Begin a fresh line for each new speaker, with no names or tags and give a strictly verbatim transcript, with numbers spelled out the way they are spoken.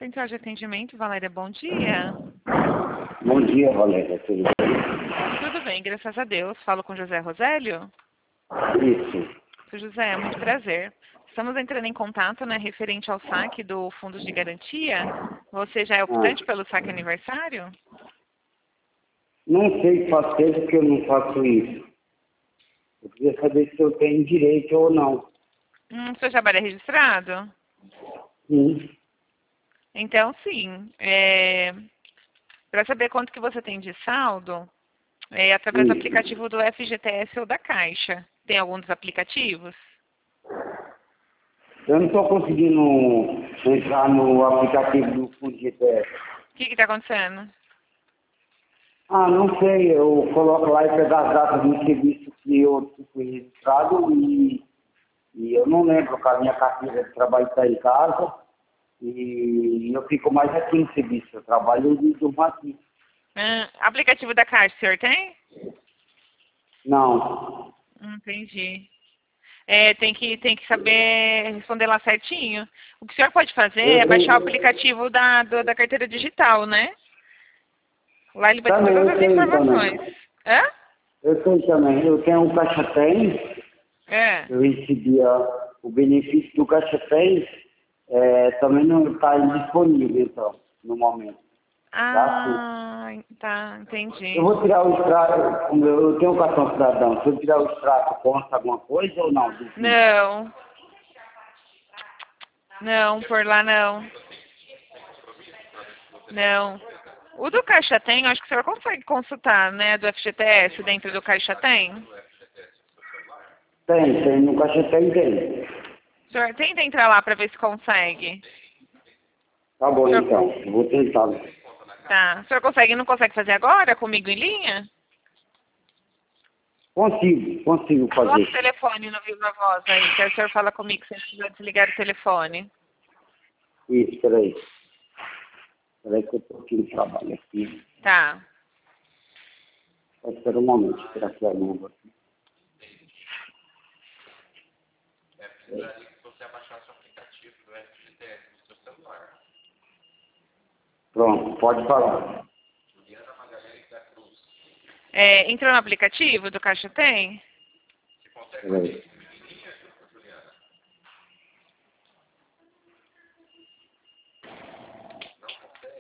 Central de Atendimento, Valéria, bom dia.
Bom dia, Valéria. Tudo bem?
Tudo bem, graças a Deus. Falo com José Rosélio?
Isso.
Seu José, é muito prazer. Estamos entrando em contato, né, referente ao saque do Fundo de Garantia. Você já é optante
Ah,
pelo saque aniversário?
não sei, faz tempo que eu não faço isso. Eu queria saber se eu tenho direito ou não.
Hum, seu trabalho é registrado?
Sim.
Então, sim. É... Para saber quanto que você tem de saldo, é através do
Isso.
aplicativo do F G T S ou da Caixa. Tem algum dos aplicativos?
Eu não estou conseguindo entrar no aplicativo do Fundo G P S.
O que está acontecendo?
Ah, não sei. Eu coloco lá e pego as datas do serviço que eu fui registrado e, e eu não lembro que a minha carteira de trabalho está em casa e eu fico mais aqui no serviço. Eu trabalho e durmo aqui.
Hum, aplicativo da Caixa, o senhor tem?
Não.
Hum, Entendi. É, tem que, tem que saber responder lá certinho. O que o senhor pode fazer
Eu
é baixar o
tenho...
aplicativo da, do- da carteira digital, né? Lá ele vai ter
Também
todas
eu
as
tenho
informações.
também.
Hã?
Eu tenho também. Eu tenho o Caixa Tem.
É.
Eu recebi a- o benefício do Caixa Tem. É, também não está disponível, então, no momento. Tá? Sim.
Ah, tá, entendi.
Eu vou tirar o extrato, como eu eu tenho um cartão cidadão, se eu tirar o extrato, consta alguma coisa ou não? Do fim?
Não, não, por lá não. Não. O do Caixa Tem, eu acho que o senhor consegue consultar, né? Do F G T S dentro do Caixa Tem.
Tem, tem, no Caixa Tem, tem.
O senhor tenta entrar lá para ver se consegue.
Tá
O
bom,
senhor,
então, eu vou tentar.
tá. O senhor consegue, não consegue fazer agora comigo em linha?
Consigo, consigo
Coloca o
fazer.
telefone no Viva Voz aí, que aí o senhor fala comigo sem precisar desligar o telefone.
Isso, peraí. Peraí que eu tô aqui no trabalho aqui.
Tá.
Só espera um momento, tirar aqui a luva. Pronto, pode falar.
É, entrou no aplicativo do Caixa Tem?
Peraí.